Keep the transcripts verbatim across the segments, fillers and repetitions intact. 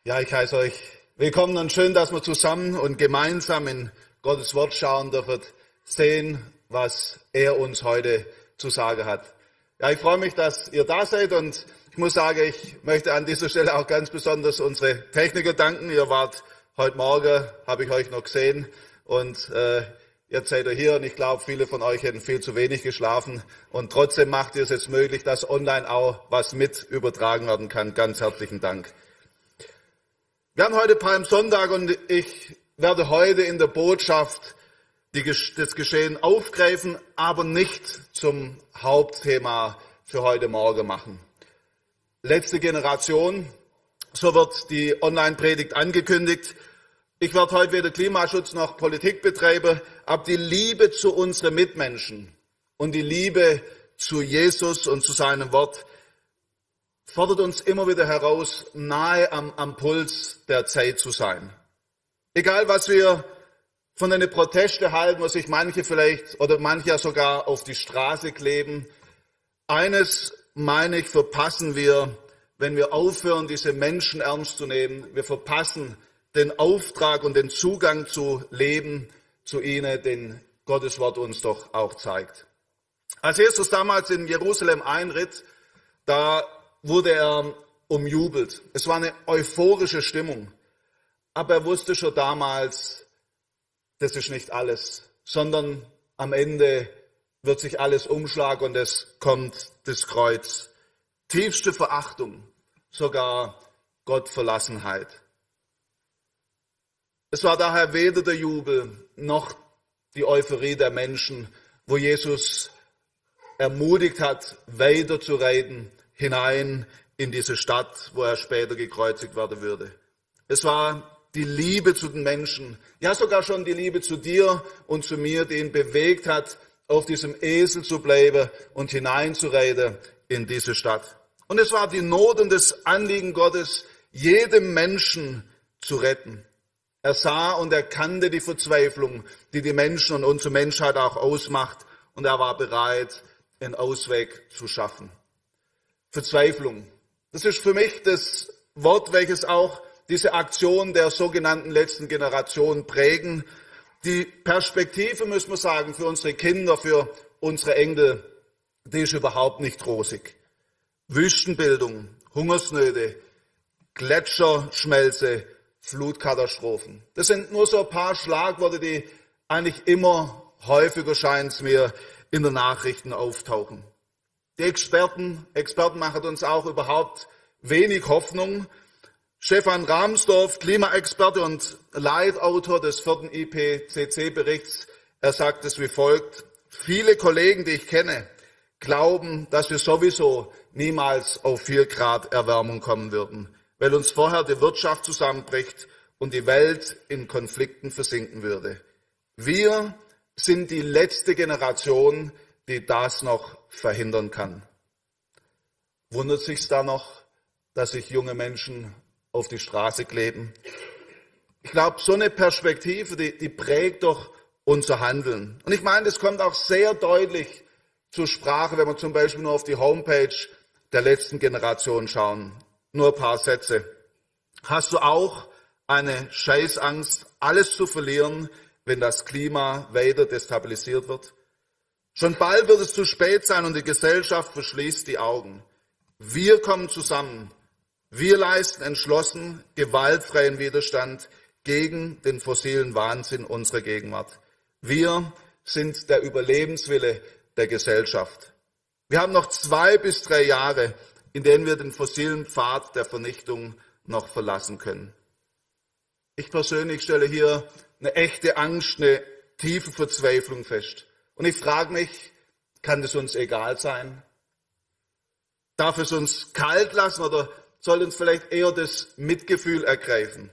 Ja, ich heiße euch willkommen und schön, dass wir zusammen und gemeinsam in Gottes Wort schauen dürfen, sehen, was er uns heute zu sagen hat. Ja, ich freue mich, dass ihr da seid und ich muss sagen, ich möchte an dieser Stelle auch ganz besonders unsere Techniker danken. Ihr wart heute Morgen, habe ich euch noch gesehen und äh, jetzt seid ihr hier und ich glaube, viele von euch hätten viel zu wenig geschlafen und trotzdem macht ihr es jetzt möglich, dass online auch was mit übertragen werden kann. Ganz herzlichen Dank. Wir haben heute Palmsonntag und ich werde heute in der Botschaft die, das Geschehen aufgreifen, aber nicht zum Hauptthema für heute Morgen machen. Letzte Generation, so wird die Online-Predigt angekündigt. Ich werde heute weder Klimaschutz noch Politik betreiben, aber die Liebe zu unseren Mitmenschen und die Liebe zu Jesus und zu seinem Wort fordert uns immer wieder heraus, nahe am, am Puls der Zeit zu sein. Egal, was wir von den Protesten halten, wo sich manche vielleicht oder manche ja sogar auf die Straße kleben. Eines, meine ich, verpassen wir, wenn wir aufhören, diese Menschen ernst zu nehmen. Wir verpassen den Auftrag und den Zugang zu Leben zu ihnen, den Gottes Wort uns doch auch zeigt. Als Jesus damals in Jerusalem einritt, da wurde er umjubelt. Es war eine euphorische Stimmung. Aber er wusste schon damals, das ist nicht alles, sondern am Ende wird sich alles umschlagen und es kommt das Kreuz. Tiefste Verachtung, sogar Gottverlassenheit. Es war daher weder der Jubel noch die Euphorie der Menschen, wo Jesus ermutigt hat, weiterzureiten, hinein in diese Stadt, wo er später gekreuzigt werden würde. Es war die Liebe zu den Menschen, ja sogar schon die Liebe zu dir und zu mir, die ihn bewegt hat, auf diesem Esel zu bleiben und hineinzureiten in diese Stadt. Und es war die Not und das Anliegen Gottes, jedem Menschen zu retten. Er sah und erkannte die Verzweiflung, die die Menschen und unsere Menschheit auch ausmacht, und er war bereit, einen Ausweg zu schaffen. Verzweiflung. Das ist für mich das Wort, welches auch diese Aktion der sogenannten letzten Generation prägen. Die Perspektive, müssen wir sagen, für unsere Kinder, für unsere Enkel, die ist überhaupt nicht rosig. Wüstenbildung, Hungersnöte, Gletscherschmelze, Flutkatastrophen. Das sind nur so ein paar Schlagworte, die eigentlich immer häufiger, scheint es mir, in den Nachrichten auftauchen. Die Experten, Experten machen uns auch überhaupt wenig Hoffnung. Stefan Rahmsdorf, Klimaexperte und Leitautor des vierten I P C C-Berichts, er sagt es wie folgt: Viele Kollegen, die ich kenne, glauben, dass wir sowieso niemals auf vier Grad Erwärmung kommen würden, weil uns vorher die Wirtschaft zusammenbricht und die Welt in Konflikten versinken würde. Wir sind die letzte Generation, die das noch verhindern kann. Wundert sich's da noch, dass sich junge Menschen auf die Straße kleben? Ich glaube, so eine Perspektive, die, die prägt doch unser Handeln. Und ich meine, das kommt auch sehr deutlich zur Sprache, wenn wir zum Beispiel nur auf die Homepage der letzten Generation schauen. Nur ein paar Sätze. Hast du auch eine Scheißangst, alles zu verlieren, wenn das Klima weiter destabilisiert wird? Schon bald wird es zu spät sein und die Gesellschaft verschließt die Augen. Wir kommen zusammen. Wir leisten entschlossen, gewaltfreien Widerstand gegen den fossilen Wahnsinn unserer Gegenwart. Wir sind der Überlebenswille der Gesellschaft. Wir haben noch zwei bis drei Jahre, in denen wir den fossilen Pfad der Vernichtung noch verlassen können. Ich persönlich stelle hier eine echte Angst, eine tiefe Verzweiflung fest. Und ich frage mich, kann es uns egal sein? Darf es uns kalt lassen oder soll uns vielleicht eher das Mitgefühl ergreifen?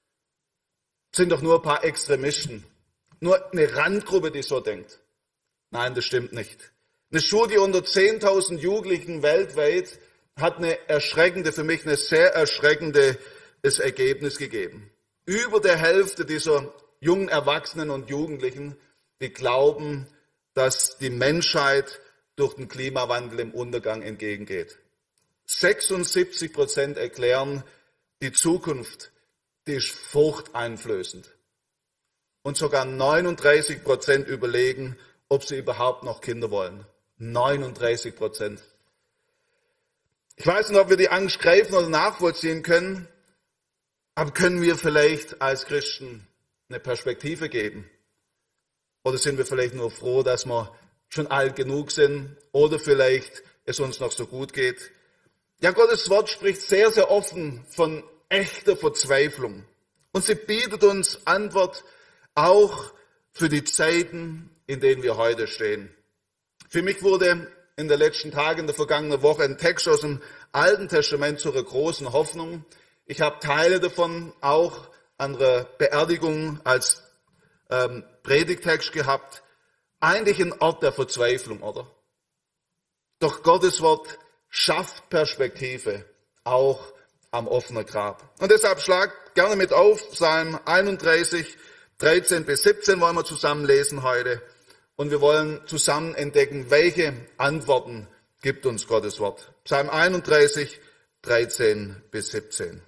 Es sind doch nur ein paar Extremisten, nur eine Randgruppe, die so denkt. Nein, das stimmt nicht. Eine Studie unter zehntausend Jugendlichen weltweit hat eine erschreckende, für mich eine sehr erschreckendes Ergebnis gegeben. Über der Hälfte dieser jungen Erwachsenen und Jugendlichen, die glauben, dass die Menschheit durch den Klimawandel im Untergang entgegengeht. sechsundsiebzig Prozent erklären, die Zukunft, die ist furchteinflößend. Und sogar neununddreißig Prozent überlegen, ob sie überhaupt noch Kinder wollen. neununddreißig Prozent. Ich weiß nicht, ob wir die Angst greifen oder nachvollziehen können, aber können wir vielleicht als Christen eine Perspektive geben? Oder sind wir vielleicht nur froh, dass wir schon alt genug sind oder vielleicht es uns noch so gut geht? Ja, Gottes Wort spricht sehr, sehr offen von echter Verzweiflung. Und sie bietet uns Antwort auch für die Zeiten, in denen wir heute stehen. Für mich wurde in den letzten Tagen, in der vergangenen Woche, ein Text aus dem Alten Testament zu einer großen Hoffnung. Ich habe Teile davon auch an der Beerdigung als ähm, Predigtext gehabt. Eigentlich ein Ort der Verzweiflung, oder? Doch Gottes Wort schafft Perspektive, auch am offenen Grab. Und deshalb schlag gerne mit auf, Psalm einunddreißig, dreizehn bis siebzehn wollen wir zusammen lesen heute. Und wir wollen zusammen entdecken, welche Antworten gibt uns Gottes Wort. Psalm einunddreißig, dreizehn bis siebzehn.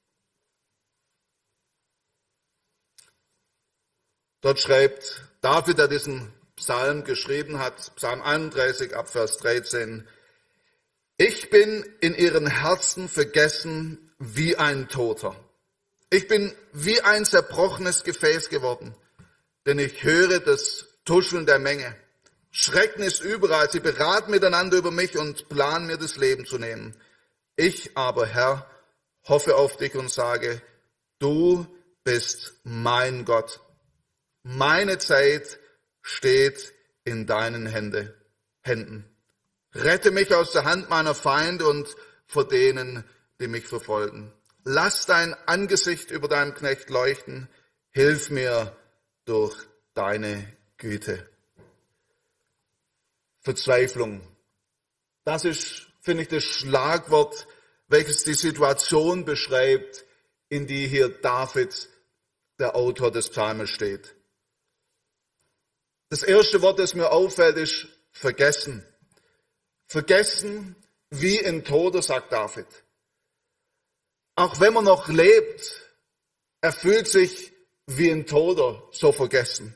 Dort schreibt David, der diesen Psalm geschrieben hat, Psalm einunddreißig, ab Vers dreizehn, ich bin in ihren Herzen vergessen wie ein Toter. Ich bin wie ein zerbrochenes Gefäß geworden, denn ich höre das Tuscheln der Menge. Schrecken ist überall, sie beraten miteinander über mich und planen mir das Leben zu nehmen. Ich aber, Herr, hoffe auf dich und sage, du bist mein Gott. Meine Zeit steht in deinen Hände, Händen. Rette mich aus der Hand meiner Feinde und vor denen, die mich verfolgen. Lass dein Angesicht über deinem Knecht leuchten. Hilf mir durch deine Güte. Verzweiflung. Das ist, finde ich, das Schlagwort, welches die Situation beschreibt, in die hier David, der Autor des Psalmes, steht. Das erste Wort, das mir auffällt, ist vergessen. Vergessen wie ein Toter, sagt David. Auch wenn man noch lebt, er fühlt sich wie ein Toter, so vergessen.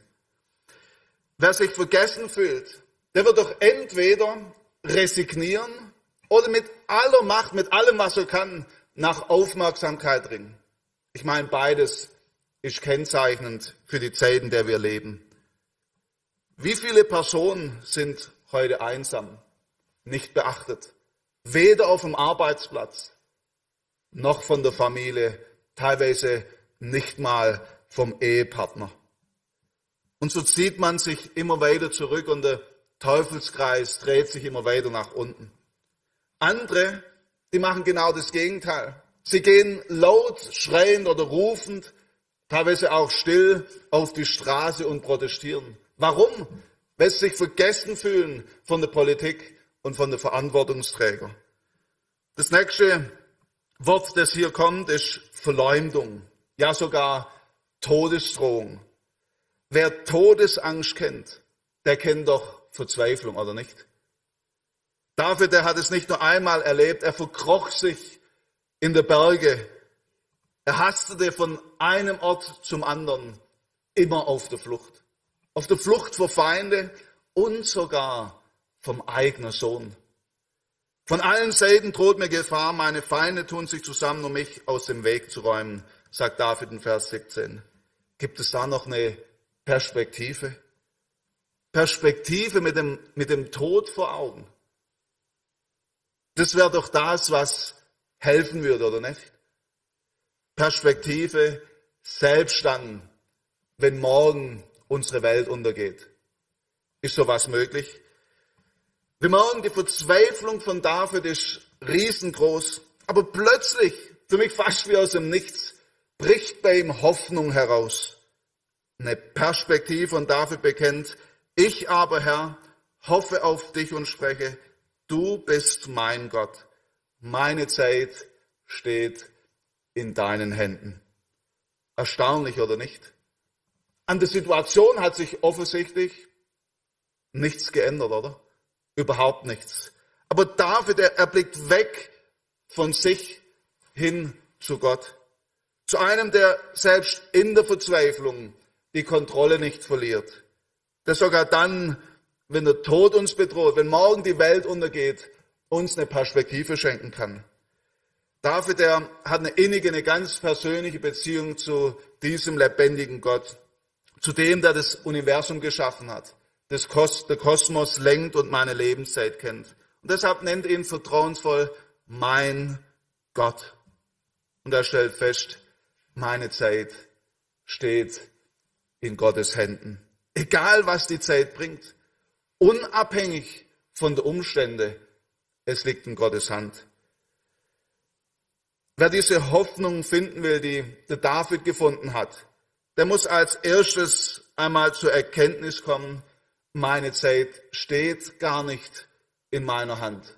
Wer sich vergessen fühlt, der wird doch entweder resignieren oder mit aller Macht, mit allem, was er kann, nach Aufmerksamkeit ringen. Ich meine, beides ist kennzeichnend für die Zeit, in der wir leben. Wie viele Personen sind heute einsam, nicht beachtet? Weder auf dem Arbeitsplatz, noch von der Familie, teilweise nicht mal vom Ehepartner. Und so zieht man sich immer weiter zurück und der Teufelskreis dreht sich immer weiter nach unten. Andere, die machen genau das Gegenteil. Sie gehen laut, schreiend oder rufend, teilweise auch still auf die Straße und protestieren. Warum? Weil sie sich vergessen fühlen von der Politik und von den Verantwortungsträgern. Das nächste Wort, das hier kommt, ist Verleumdung. Ja, sogar Todesdrohung. Wer Todesangst kennt, der kennt doch Verzweiflung, oder nicht? David, der hat es nicht nur einmal erlebt, er verkroch sich in der Berge. Er hastete von einem Ort zum anderen, immer auf der Flucht. Auf der Flucht vor Feinde und sogar vom eigenen Sohn. Von allen Seiten droht mir Gefahr, meine Feinde tun sich zusammen, um mich aus dem Weg zu räumen, sagt David in Vers siebzehn. Gibt es da noch eine Perspektive? Perspektive mit dem, mit dem Tod vor Augen. Das wäre doch das, was helfen würde, oder nicht? Perspektive selbst dann, wenn morgen unsere Welt untergeht. Ist sowas möglich? Wir merken, die Verzweiflung von David ist riesengroß, aber plötzlich, für mich fast wie aus dem Nichts, bricht bei ihm Hoffnung heraus. Eine Perspektive, und David bekennt, ich aber, Herr, hoffe auf dich und spreche, du bist mein Gott. Meine Zeit steht in deinen Händen. Erstaunlich, oder nicht? An der Situation hat sich offensichtlich nichts geändert, oder? Überhaupt nichts. Aber David, er, er blickt weg von sich hin zu Gott. Zu einem, der selbst in der Verzweiflung die Kontrolle nicht verliert. Der sogar dann, wenn der Tod uns bedroht, wenn morgen die Welt untergeht, uns eine Perspektive schenken kann. David, der hat eine innige, eine ganz persönliche Beziehung zu diesem lebendigen Gott, zu dem, der das Universum geschaffen hat, das Kos- der Kosmos lenkt und meine Lebenszeit kennt. Und deshalb nennt ihn vertrauensvoll mein Gott. Und er stellt fest, meine Zeit steht in Gottes Händen. Egal, was die Zeit bringt, unabhängig von den Umständen, es liegt in Gottes Hand. Wer diese Hoffnung finden will, die der David gefunden hat, der muss als erstes einmal zur Erkenntnis kommen, meine Zeit steht gar nicht in meiner Hand.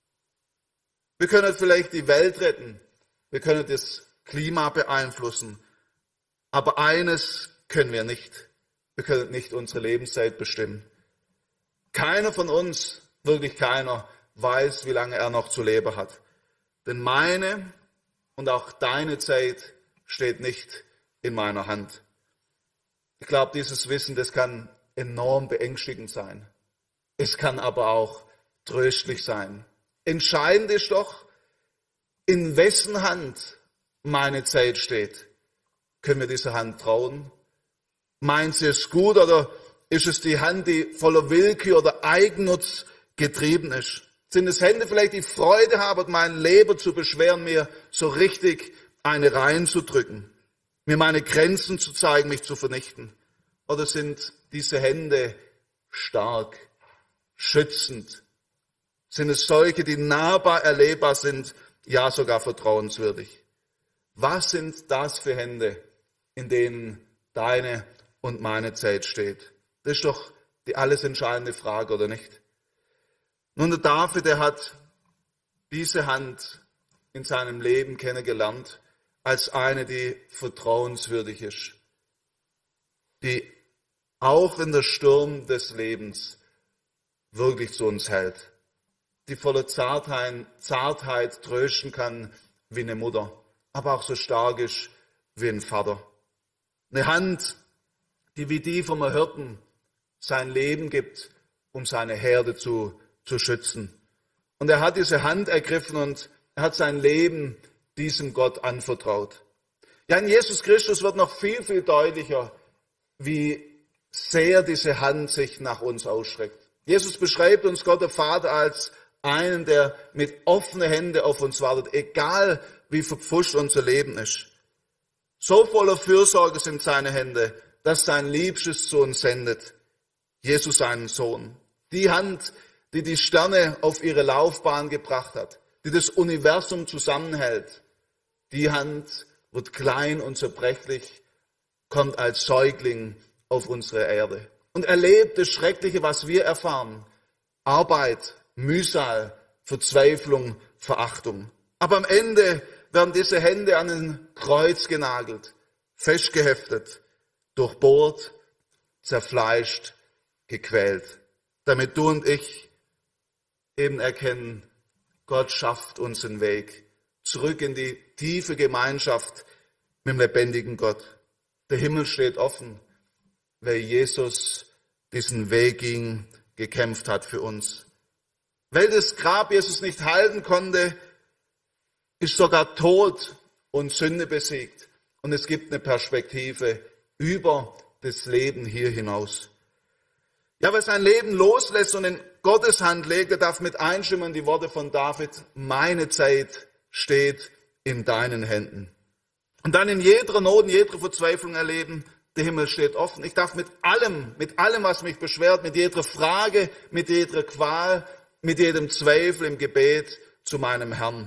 Wir können vielleicht die Welt retten, wir können das Klima beeinflussen, aber eines können wir nicht. Wir können nicht unsere Lebenszeit bestimmen. Keiner von uns, wirklich keiner, weiß, wie lange er noch zu leben hat. Denn meine und auch deine Zeit steht nicht in meiner Hand. Ich glaube, dieses Wissen, das kann enorm beängstigend sein. Es kann aber auch tröstlich sein. Entscheidend ist doch, in wessen Hand meine Zeit steht. Können wir dieser Hand trauen? Meint sie es gut oder ist es die Hand, die voller Willkür oder Eigennutz getrieben ist? Sind es Hände vielleicht, die Freude haben, meinen Leber zu beschweren, mir so richtig eine reinzudrücken, mir meine Grenzen zu zeigen, mich zu vernichten? Oder sind diese Hände stark, schützend? Sind es solche, die nahbar erlebbar sind, ja sogar vertrauenswürdig? Was sind das für Hände, in denen deine und meine Zeit steht? Das ist doch die alles entscheidende Frage, oder nicht? Nun, der David, der hat diese Hand in seinem Leben kennengelernt als eine, die vertrauenswürdig ist, die auch in der Sturm des Lebens wirklich zu uns hält, die voller Zartheit, Zartheit trösten kann wie eine Mutter, aber auch so stark ist wie ein Vater. Eine Hand, die wie die vom Hirten sein Leben gibt, um seine Herde zu, zu schützen. Und er hat diese Hand ergriffen und er hat sein Leben diesem Gott anvertraut. Ja, in Jesus Christus wird noch viel, viel deutlicher, wie sehr diese Hand sich nach uns ausstreckt. Jesus beschreibt uns Gott der Vater als einen, der mit offenen Händen auf uns wartet, egal wie verpfuscht unser Leben ist. So voller Fürsorge sind seine Hände, dass sein Liebstes zu uns sendet, Jesus seinen Sohn. Die Hand, die die Sterne auf ihre Laufbahn gebracht hat, die das Universum zusammenhält, die Hand wird klein und zerbrechlich, kommt als Säugling auf unsere Erde und erlebt das Schreckliche, was wir erfahren. Arbeit, Mühsal, Verzweiflung, Verachtung. Aber am Ende werden diese Hände an ein Kreuz genagelt, festgeheftet, durchbohrt, zerfleischt, gequält, damit du und ich eben erkennen, Gott schafft uns den Weg zurück in die tiefe Gemeinschaft mit dem lebendigen Gott. Der Himmel steht offen, weil Jesus diesen Weg ging, gekämpft hat für uns. Weil das Grab Jesus nicht halten konnte, ist sogar Tod und Sünde besiegt. Und es gibt eine Perspektive über das Leben hier hinaus. Ja, wer sein Leben loslässt und in Gottes Hand legt, der darf mit einstimmen die Worte von David, meine Zeit steht in deinen Händen. Und dann in jeder Not, in jeder Verzweiflung erleben, der Himmel steht offen. Ich darf mit allem, mit allem, was mich beschwert, mit jeder Frage, mit jeder Qual, mit jedem Zweifel im Gebet zu meinem Herrn.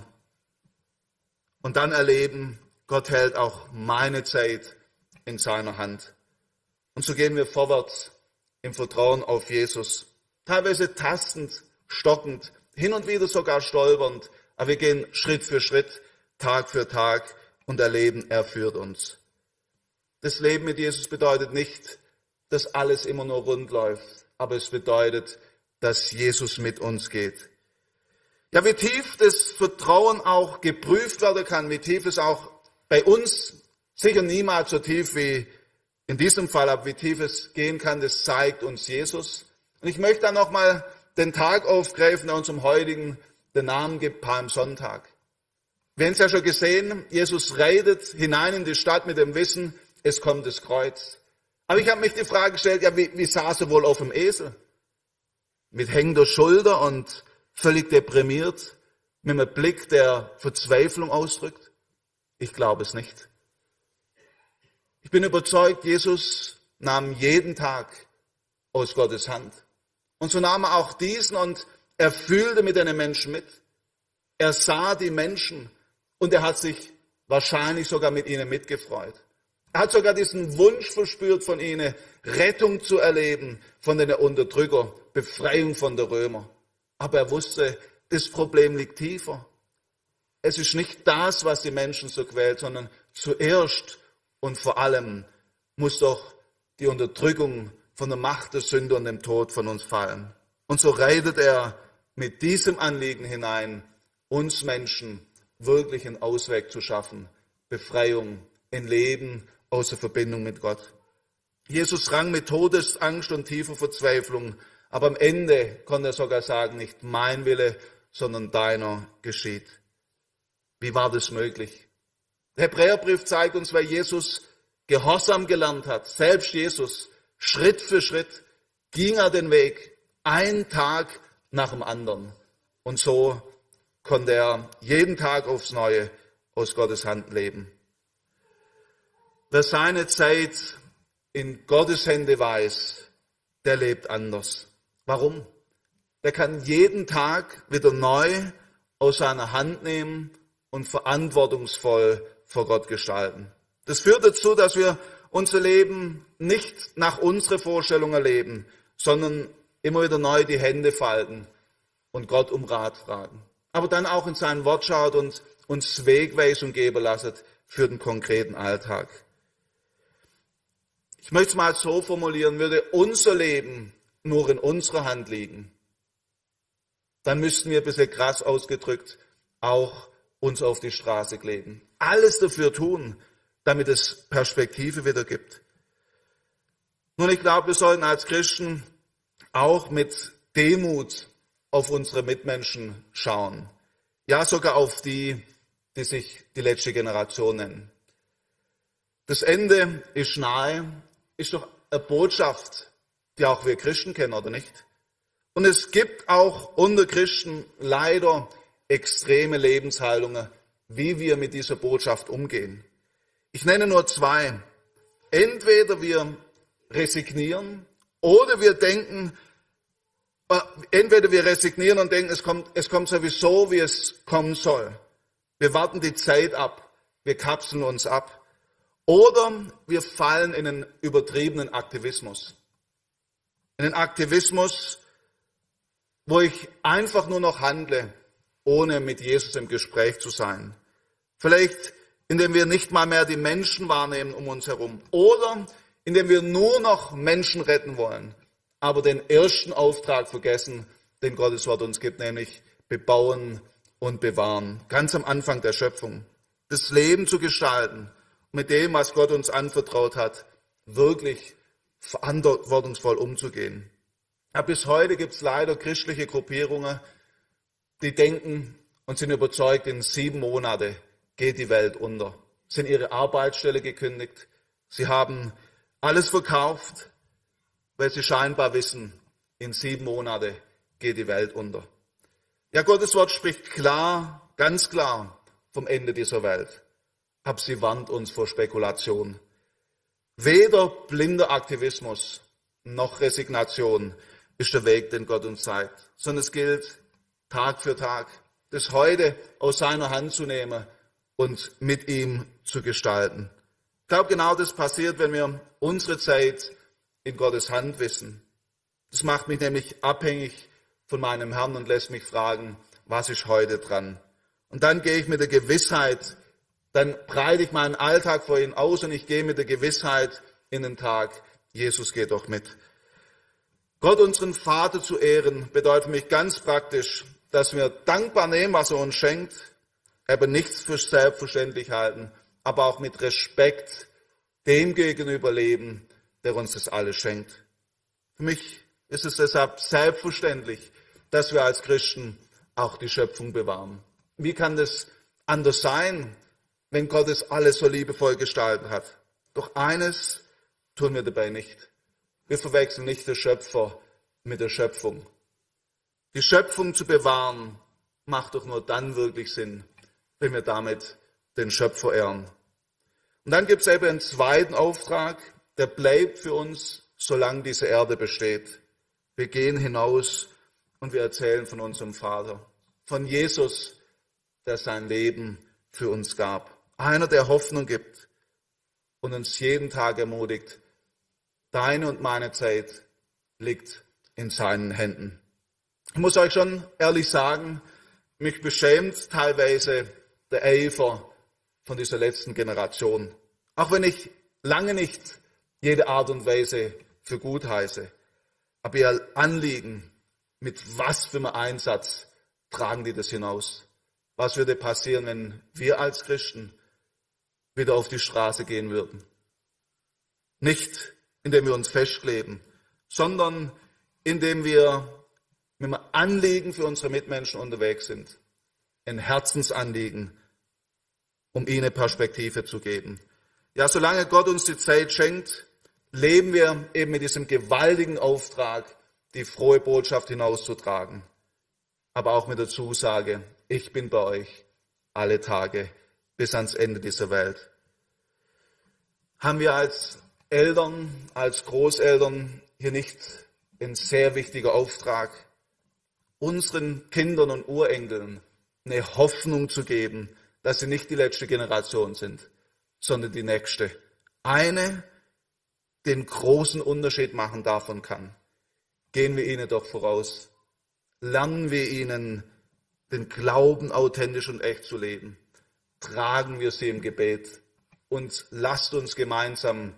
Und dann erleben, Gott hält auch meine Zeit in seiner Hand. Und so gehen wir vorwärts im Vertrauen auf Jesus. Teilweise tastend, stockend, hin und wieder sogar stolpernd. Aber wir gehen Schritt für Schritt, Tag für Tag und erleben, er führt uns. Das Leben mit Jesus bedeutet nicht, dass alles immer nur rund läuft, aber es bedeutet, dass Jesus mit uns geht. Ja, wie tief das Vertrauen auch geprüft werden kann, wie tief es auch bei uns, sicher niemals so tief wie in diesem Fall, aber wie tief es gehen kann, das zeigt uns Jesus. Und ich möchte dann nochmal den Tag aufgreifen, der uns am heutigen den Namen gibt, Palmsonntag. Wir haben es ja schon gesehen, Jesus reitet hinein in die Stadt mit dem Wissen, es kommt das Kreuz. Aber ich habe mich die Frage gestellt, ja, wie, wie saß er wohl auf dem Esel? Mit hängender Schulter und völlig deprimiert, mit einem Blick, der Verzweiflung ausdrückt? Ich glaube es nicht. Ich bin überzeugt, Jesus nahm jeden Tag aus Gottes Hand. Und so nahm er auch diesen und er fühlte mit den Menschen mit. Er sah die Menschen und er hat sich wahrscheinlich sogar mit ihnen mitgefreut. Er hat sogar diesen Wunsch verspürt von ihnen, Rettung zu erleben von den Unterdrückern, Befreiung von den Römern. Aber er wusste, das Problem liegt tiefer. Es ist nicht das, was die Menschen so quält, sondern zuerst und vor allem muss doch die Unterdrückung von der Macht der Sünde und dem Tod von uns fallen. Und so reitet er mit diesem Anliegen hinein, uns Menschen wirklich einen Ausweg zu schaffen, Befreiung, ein Leben aus der Verbindung mit Gott. Jesus rang mit Todesangst und tiefer Verzweiflung, aber am Ende konnte er sogar sagen, nicht mein Wille, sondern deiner geschieht. Wie war das möglich? Der Hebräerbrief zeigt uns, weil Jesus Gehorsam gelernt hat, selbst Jesus, Schritt für Schritt ging er den Weg, ein Tag nach dem anderen. Und so konnte er jeden Tag aufs Neue aus Gottes Hand leben. Wer seine Zeit in Gottes Hände weiß, der lebt anders. Warum? Der kann jeden Tag wieder neu aus seiner Hand nehmen und verantwortungsvoll vor Gott gestalten. Das führt dazu, dass wir unser Leben nicht nach unserer Vorstellung erleben, sondern immer wieder neu die Hände falten und Gott um Rat fragen. Aber dann auch in sein Wort schaut und uns Wegweisung geben lasset für den konkreten Alltag. Ich möchte es mal so formulieren, würde unser Leben nur in unserer Hand liegen, dann müssten wir ein bisschen krass ausgedrückt auch uns auf die Straße kleben. Alles dafür tun, damit es Perspektive wieder gibt. Nun, ich glaube, wir sollten als Christen auch mit Demut auf unsere Mitmenschen schauen. Ja, sogar auf die, die sich die letzte Generation nennen. Das Ende ist nahe, ist doch eine Botschaft, die auch wir Christen kennen, oder nicht? Und es gibt auch unter Christen leider extreme Lebenshaltungen, wie wir mit dieser Botschaft umgehen. Ich nenne nur zwei. Entweder wir resignieren oder wir denken, äh, entweder wir resignieren und denken, es kommt, es kommt sowieso, wie es kommen soll. Wir warten die Zeit ab, wir kapseln uns ab. Oder wir fallen in einen übertriebenen Aktivismus. In einen Aktivismus, wo ich einfach nur noch handle, ohne mit Jesus im Gespräch zu sein. Vielleicht, indem wir nicht mal mehr die Menschen wahrnehmen um uns herum. Oder indem wir nur noch Menschen retten wollen, aber den ersten Auftrag vergessen, den Gottes Wort uns gibt, nämlich bebauen und bewahren. Ganz am Anfang der Schöpfung. Das Leben zu gestalten, mit dem, was Gott uns anvertraut hat, wirklich verantwortungsvoll umzugehen. Ja, bis heute gibt es leider christliche Gruppierungen, die denken und sind überzeugt, in sieben Monate geht die Welt unter. Sie haben ihre Arbeitsstelle gekündigt. Sie haben alles verkauft, weil sie scheinbar wissen, in sieben Monate geht die Welt unter. Ja, Gottes Wort spricht klar, ganz klar vom Ende dieser Welt. Aber sie warnt uns vor Spekulation. Weder blinder Aktivismus noch Resignation ist der Weg, den Gott uns zeigt, sondern es gilt, Tag für Tag, das Heute aus seiner Hand zu nehmen und mit ihm zu gestalten. Ich glaube, genau das passiert, wenn wir unsere Zeit in Gottes Hand wissen. Das macht mich nämlich abhängig von meinem Herrn und lässt mich fragen, was ist heute dran? Und dann gehe ich mit der Gewissheit, dann breite ich meinen Alltag vor ihn aus und ich gehe mit der Gewissheit in den Tag, Jesus geht doch mit. Gott, unseren Vater zu ehren, bedeutet für mich ganz praktisch, dass wir dankbar nehmen, was er uns schenkt, eben nichts für selbstverständlich halten, aber auch mit Respekt dem gegenüber leben, der uns das alles schenkt. Für mich ist es deshalb selbstverständlich, dass wir als Christen auch die Schöpfung bewahren. Wie kann das anders sein, wenn Gott es alles so liebevoll gestaltet hat? Doch eines tun wir dabei nicht. Wir verwechseln nicht den Schöpfer mit der Schöpfung. Die Schöpfung zu bewahren, macht doch nur dann wirklich Sinn, wenn wir damit den Schöpfer ehren. Und dann gibt es eben einen zweiten Auftrag, der bleibt für uns, solange diese Erde besteht. Wir gehen hinaus und wir erzählen von unserem Vater, von Jesus, der sein Leben für uns gab. Einer, der Hoffnung gibt und uns jeden Tag ermutigt, deine und meine Zeit liegt in seinen Händen. Ich muss euch schon ehrlich sagen, mich beschämt teilweise der Eifer von dieser letzten Generation. Auch wenn ich lange nicht jede Art und Weise für gut heiße. Aber ihr Anliegen, mit was für einem Einsatz tragen die das hinaus? Was würde passieren, wenn wir als Christen wieder auf die Straße gehen würden? Nicht, indem wir uns festkleben, sondern indem wir mit einem Anliegen für unsere Mitmenschen unterwegs sind. Ein Herzensanliegen, um ihnen Perspektive zu geben. Ja, solange Gott uns die Zeit schenkt, leben wir eben mit diesem gewaltigen Auftrag, die frohe Botschaft hinauszutragen. Aber auch mit der Zusage, ich bin bei euch alle Tage bis ans Ende dieser Welt. Haben wir als Eltern, als Großeltern hier nicht ein sehr wichtiger Auftrag, unseren Kindern und Urenkeln eine Hoffnung zu geben, dass sie nicht die letzte Generation sind, sondern die nächste. Eine, die den großen Unterschied machen davon kann. Gehen wir ihnen doch voraus. Lernen wir ihnen den Glauben authentisch und echt zu leben. Tragen wir sie im Gebet und lasst uns gemeinsam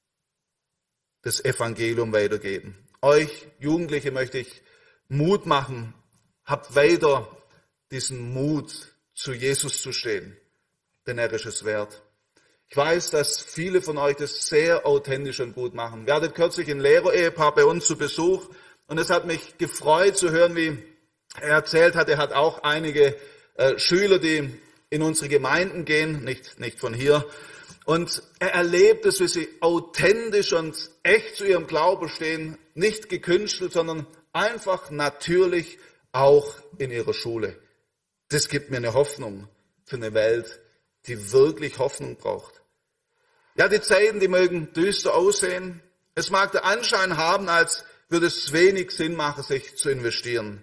das Evangelium weitergeben. Euch Jugendliche möchte ich Mut machen. Habt weiter diesen Mut, zu Jesus zu stehen, denn er ist es wert. Ich weiß, dass viele von euch das sehr authentisch und gut machen. Wir hatten kürzlich ein Lehrer-Ehepaar bei uns zu Besuch und es hat mich gefreut zu hören, wie er erzählt hat, er hat auch einige äh, Schüler, die in unsere Gemeinden gehen, nicht, nicht von hier. Und er erlebt es, wie sie authentisch und echt zu ihrem Glauben stehen, nicht gekünstelt, sondern einfach natürlich auch in ihrer Schule. Das gibt mir eine Hoffnung für eine Welt, die wirklich Hoffnung braucht. Ja, die Zeiten, die mögen düster aussehen. Es mag den Anschein haben, als würde es wenig Sinn machen, sich zu investieren.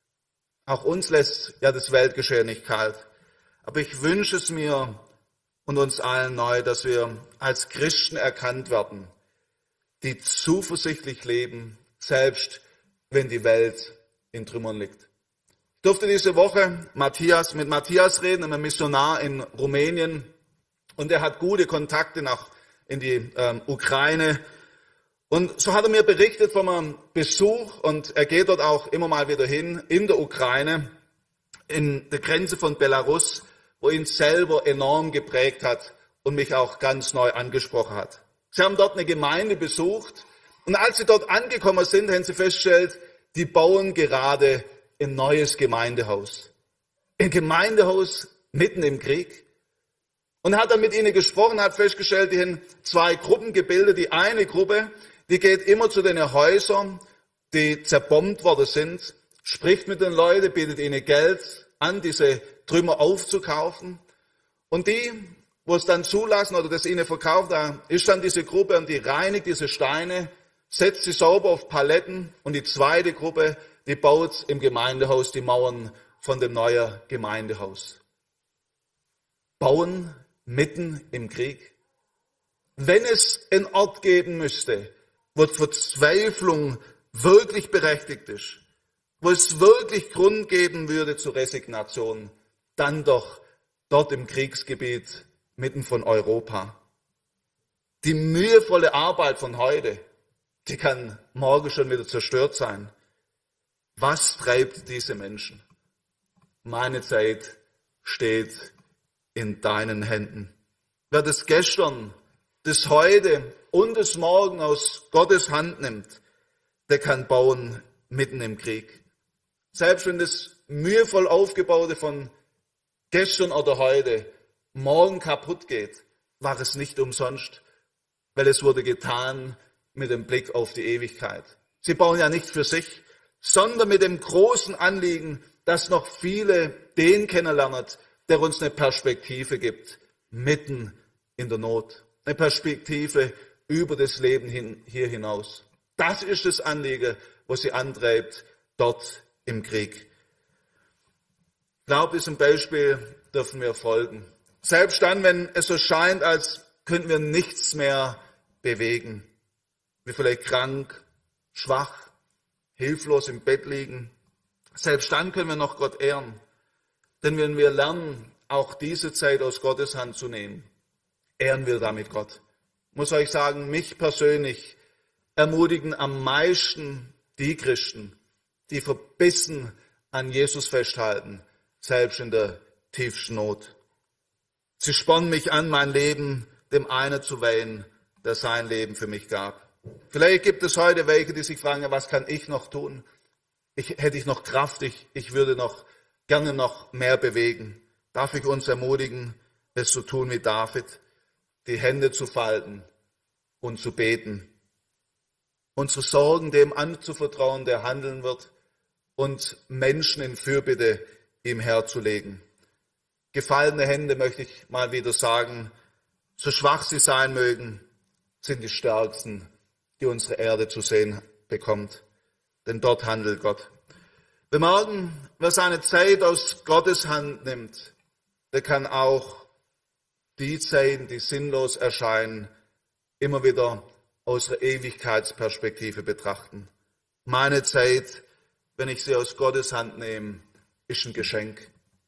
Auch uns lässt ja das Weltgeschehen nicht kalt. Aber ich wünsche es mir und uns allen neu, dass wir als Christen erkannt werden, die zuversichtlich leben, selbst wenn die Welt in Trümmern liegt. Ich durfte diese Woche Matthias, mit Matthias reden, einem Missionar in Rumänien, und er hat gute Kontakte nach in die ähm, Ukraine. Und so hat er mir berichtet von einem Besuch, und er geht dort auch immer mal wieder hin, in der Ukraine, in der Grenze von Belarus, wo ihn selber enorm geprägt hat und mich auch ganz neu angesprochen hat. Sie haben dort eine Gemeinde besucht, und als sie dort angekommen sind, haben sie festgestellt, die bauen gerade ein neues Gemeindehaus. Ein Gemeindehaus mitten im Krieg. Und hat dann mit ihnen gesprochen, hat festgestellt, die haben zwei Gruppen gebildet. Die eine Gruppe, die geht immer zu den Häusern, die zerbombt worden sind, spricht mit den Leuten, bietet ihnen Geld an, diese Trümmer aufzukaufen. Und die, wo es dann zulassen oder das ihnen verkauft, da ist dann diese Gruppe, und die reinigt diese Steine, setzt sie sauber auf Paletten, und die zweite Gruppe, die baut im Gemeindehaus die Mauern von dem neuen Gemeindehaus. Bauen mitten im Krieg. Wenn es einen Ort geben müsste, wo die Verzweiflung wirklich berechtigt ist, wo es wirklich Grund geben würde zur Resignation, dann doch dort im Kriegsgebiet mitten von Europa. Die mühevolle Arbeit von heute, die kann morgen schon wieder zerstört sein. Was treibt diese Menschen? meine Zeit steht in deinen Händen. Wer das Gestern, das Heute und das Morgen aus Gottes Hand nimmt, der kann bauen mitten im Krieg. Selbst wenn das mühevoll Aufgebaute von gestern oder heute morgen kaputt geht, war es nicht umsonst, weil es wurde getan mit dem Blick auf die Ewigkeit. Sie bauen ja nicht für sich, sondern mit dem großen Anliegen, dass noch viele den kennenlernen, der uns eine Perspektive gibt, mitten in der Not. Eine Perspektive über das Leben hin, hier hinaus. Das ist das Anliegen, was sie antreibt, dort im Krieg. Ich glaube, diesem Beispiel dürfen wir folgen. Selbst dann, wenn es so scheint, als könnten wir nichts mehr bewegen. Wir vielleicht krank, schwach, hilflos im Bett liegen. Selbst dann können wir noch Gott ehren. Denn wenn wir lernen, auch diese Zeit aus Gottes Hand zu nehmen, ehren wir damit Gott. Ich muss euch sagen, mich persönlich ermutigen am meisten die Christen, die verbissen an Jesus festhalten, selbst in der tiefsten Not. Sie spornen mich an, mein Leben dem einen zu weihen, der sein Leben für mich gab. Vielleicht gibt es heute welche, die sich fragen, was kann ich noch tun? Ich, hätte ich noch Kraft, ich, ich würde noch gerne noch mehr bewegen. Darf ich uns ermutigen, es zu tun wie David, die Hände zu falten und zu beten, unsere Sorgen dem anzuvertrauen, der handeln wird, und Menschen in Fürbitte ihm herzulegen. Gefallene Hände, möchte ich mal wieder sagen, so schwach sie sein mögen, sind die stärksten, die unsere Erde zu sehen bekommt. Denn dort handelt Gott. Wir merken, wer seine Zeit aus Gottes Hand nimmt, der kann auch die Zeiten, die sinnlos erscheinen, immer wieder aus der Ewigkeitsperspektive betrachten. Meine Zeit, wenn ich sie aus Gottes Hand nehme, ist ein Geschenk.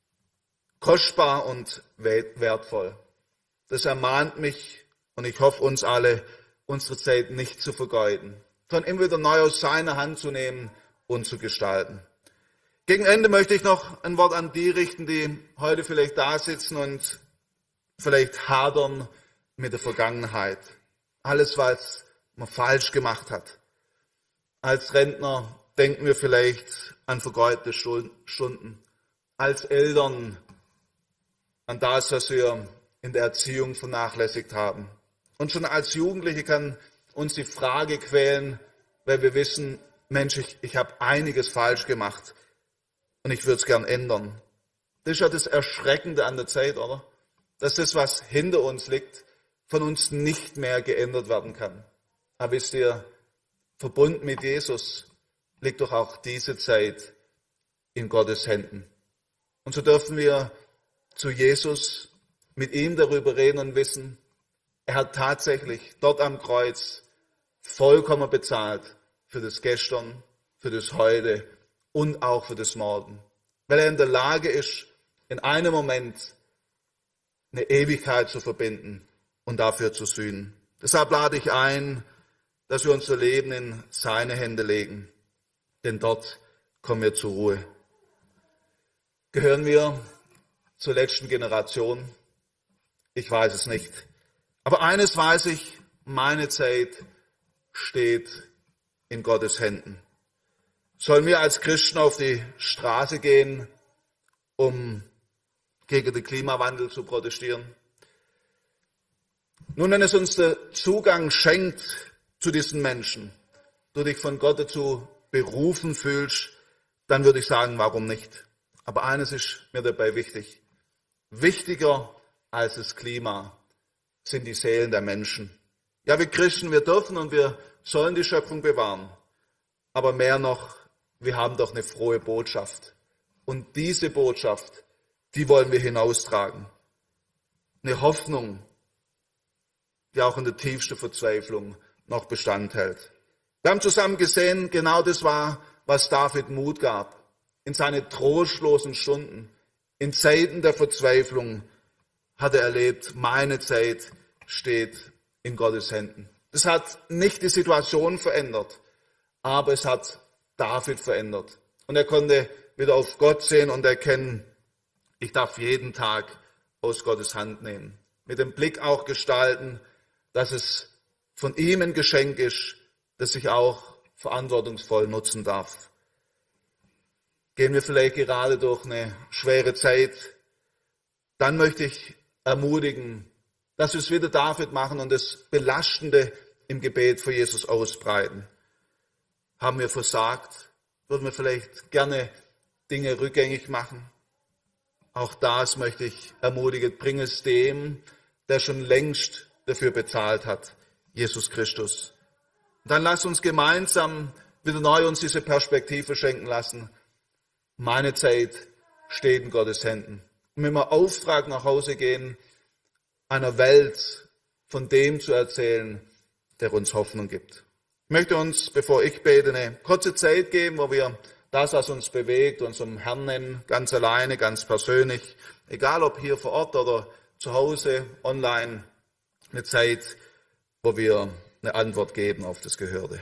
Kostbar und wertvoll. Das ermahnt mich und ich hoffe uns alle, unsere Zeit nicht zu vergeuden, sondern immer wieder neu aus seiner Hand zu nehmen und zu gestalten. Gegen Ende möchte ich noch ein Wort an die richten, die heute vielleicht da sitzen und vielleicht hadern mit der Vergangenheit. Alles, was man falsch gemacht hat. Als Rentner denken wir vielleicht an vergeudete Stunden. Als Eltern an das, was wir in der Erziehung vernachlässigt haben. Und schon als Jugendliche kann uns die Frage quälen, weil wir wissen, Mensch, ich, ich habe einiges falsch gemacht und ich würde es gern ändern. Das ist ja das Erschreckende an der Zeit, oder? Dass das, was hinter uns liegt, von uns nicht mehr geändert werden kann. Aber wisst ihr, verbunden mit Jesus liegt doch auch diese Zeit in Gottes Händen. Und so dürfen wir zu Jesus mit ihm darüber reden und wissen, er hat tatsächlich dort am Kreuz vollkommen bezahlt für das Gestern, für das Heute und auch für das Morgen. Weil er in der Lage ist, in einem Moment eine Ewigkeit zu verbinden und dafür zu sühnen. Deshalb lade ich ein, dass wir unser Leben in seine Hände legen, denn dort kommen wir zur Ruhe. Gehören wir zur letzten Generation? Ich weiß es nicht. Aber eines weiß ich, meine Zeit steht in Gottes Händen. Sollen wir als Christen auf die Straße gehen, um gegen den Klimawandel zu protestieren? Nun, wenn es uns den Zugang schenkt zu diesen Menschen, du dich von Gott dazu berufen fühlst, dann würde ich sagen, warum nicht? Aber eines ist mir dabei wichtig. Wichtiger als das Klima sind die Seelen der Menschen. Ja, wir Christen, wir dürfen und wir sollen die Schöpfung bewahren. Aber mehr noch, wir haben doch eine frohe Botschaft. Und diese Botschaft, die wollen wir hinaustragen. Eine Hoffnung, die auch in der tiefsten Verzweiflung noch Bestand hält. Wir haben zusammen gesehen, genau das war, was David Mut gab. In seine trostlosen Stunden, in Zeiten der Verzweiflung hat er erlebt, meine Zeit steht in Gottes Händen. Das hat nicht die Situation verändert, aber es hat David verändert. Und er konnte wieder auf Gott sehen und erkennen, ich darf jeden Tag aus Gottes Hand nehmen. Mit dem Blick auch gestalten, dass es von ihm ein Geschenk ist, das ich auch verantwortungsvoll nutzen darf. Gehen wir vielleicht gerade durch eine schwere Zeit, dann möchte ich ermutigen, dass wir es wieder David machen und das Belastende im Gebet vor Jesus ausbreiten. Haben wir versagt? Würden wir vielleicht gerne Dinge rückgängig machen? Auch das möchte ich ermutigen, bring es dem, der schon längst dafür bezahlt hat, Jesus Christus. Und dann lass uns gemeinsam wieder neu uns diese Perspektive schenken lassen. Meine Zeit steht in Gottes Händen. Und wenn wir Auftrag nach Hause gehen, einer Welt von dem zu erzählen, der uns Hoffnung gibt. Ich möchte uns, bevor ich bete, eine kurze Zeit geben, wo wir das, was uns bewegt, unserem Herrn nennen, ganz alleine, ganz persönlich, egal ob hier vor Ort oder zu Hause, online, eine Zeit, wo wir eine Antwort geben auf das Gehörte.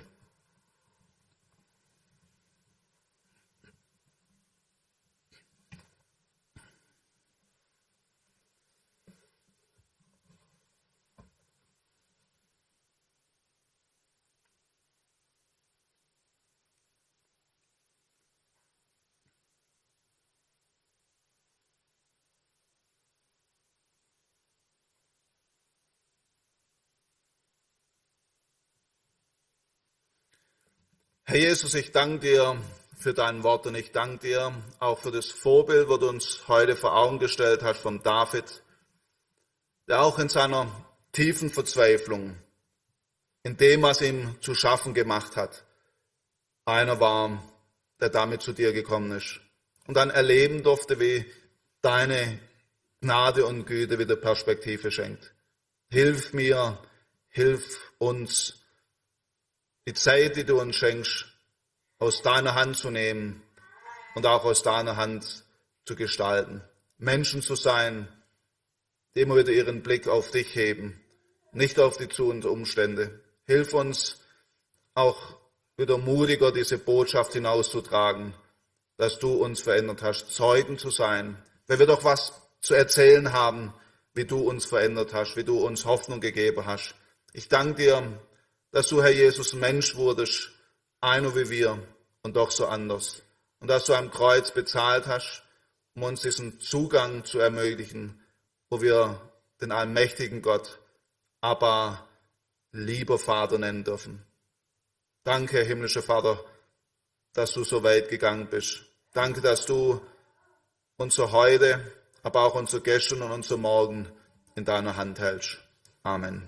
Herr Jesus, ich danke dir für dein Wort und ich danke dir auch für das Vorbild, das du uns heute vor Augen gestellt hast von David, der auch in seiner tiefen Verzweiflung, in dem, was ihm zu schaffen gemacht hat, einer war, der damit zu dir gekommen ist und dann erleben durfte, wie deine Gnade und Güte wieder Perspektive schenkt. Hilf mir, hilf uns, die Zeit, die du uns schenkst, aus deiner Hand zu nehmen und auch aus deiner Hand zu gestalten. Menschen zu sein, die immer wieder ihren Blick auf dich heben, nicht auf die Zu- und Umstände. Hilf uns auch wieder mutiger, diese Botschaft hinauszutragen, dass du uns verändert hast, Zeugen zu sein, weil wir doch was zu erzählen haben, wie du uns verändert hast, wie du uns Hoffnung gegeben hast. Ich danke dir, dass du, Herr Jesus, Mensch wurdest, einer wie wir und doch so anders. Und dass du am Kreuz bezahlt hast, um uns diesen Zugang zu ermöglichen, wo wir den allmächtigen Gott, aber lieber Vater nennen dürfen. Danke, himmlischer Vater, dass du so weit gegangen bist. Danke, dass du unser Heute, aber auch unser Gestern und unser Morgen in deiner Hand hältst. Amen.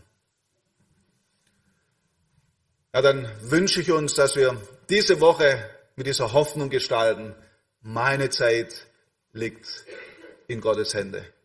Ja, dann wünsche ich uns, dass wir diese Woche mit dieser Hoffnung gestalten. Meine Zeit liegt in Gottes Hände.